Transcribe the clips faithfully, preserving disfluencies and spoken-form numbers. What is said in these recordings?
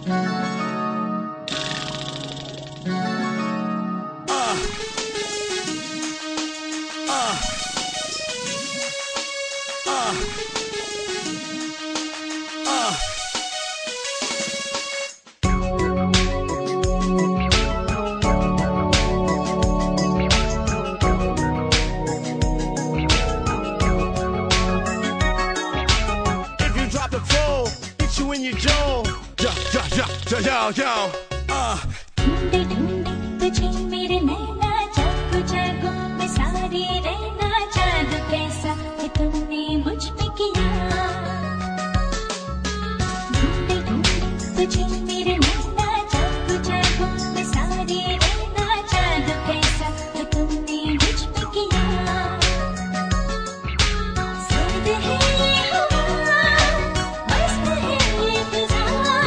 Yo, yo, uh. ढूंढे ढूंढे तुझे मेरे नैना जागो जागो मैं सारी रहना जादू कैसा है तुमने मुझ पे किया। ढूंढे ढूंढे तुझे मेरे नैना जागो जागो मैं सारी रहना जादू कैसा है तुमने मुझ पे किया। सर्द है ये हवा मस्त है ये फिजा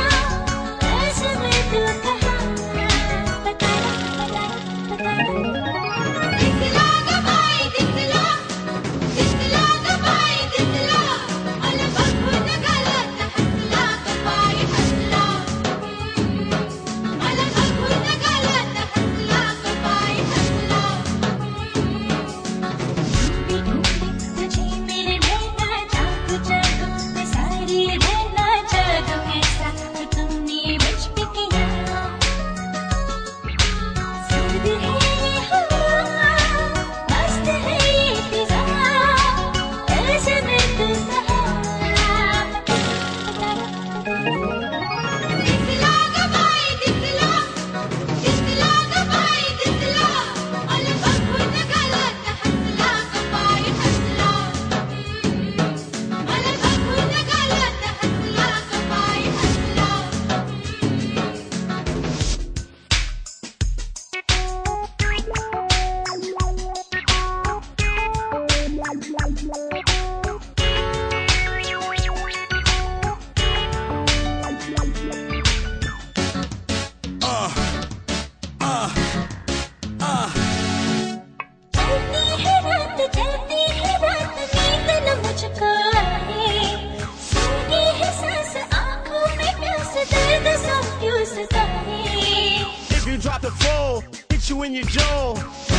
If you drop the floor, hit you in your jaw.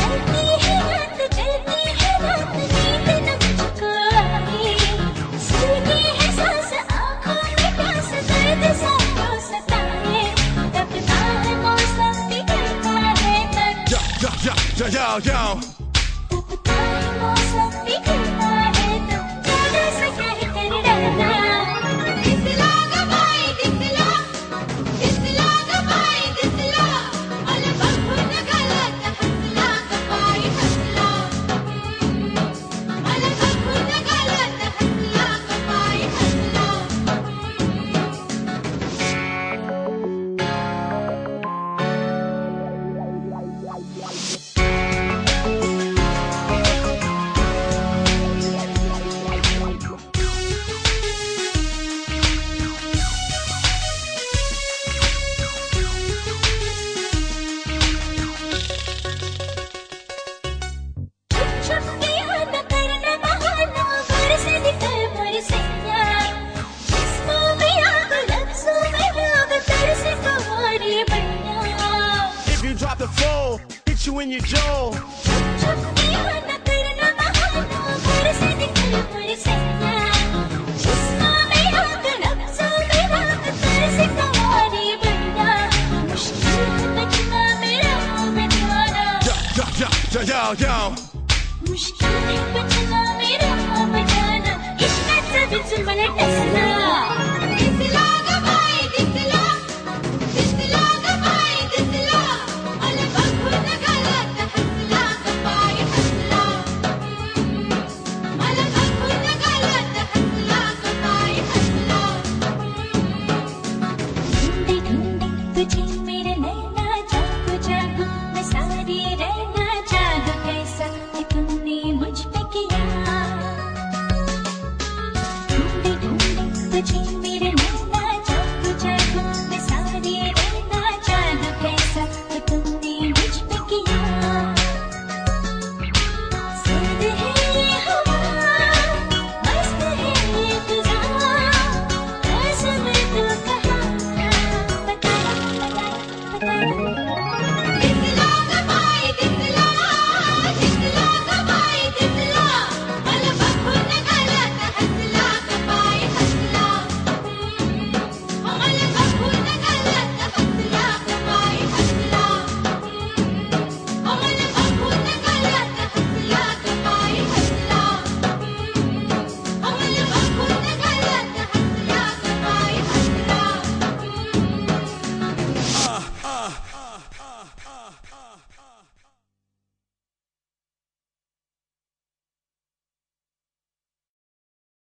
Yo, yo, yo, yo. The floor, hit you in your jaw. Yo, yo, yo, yo. मुश्किल है बचना मेरा बजाना इश्क से बिच मलट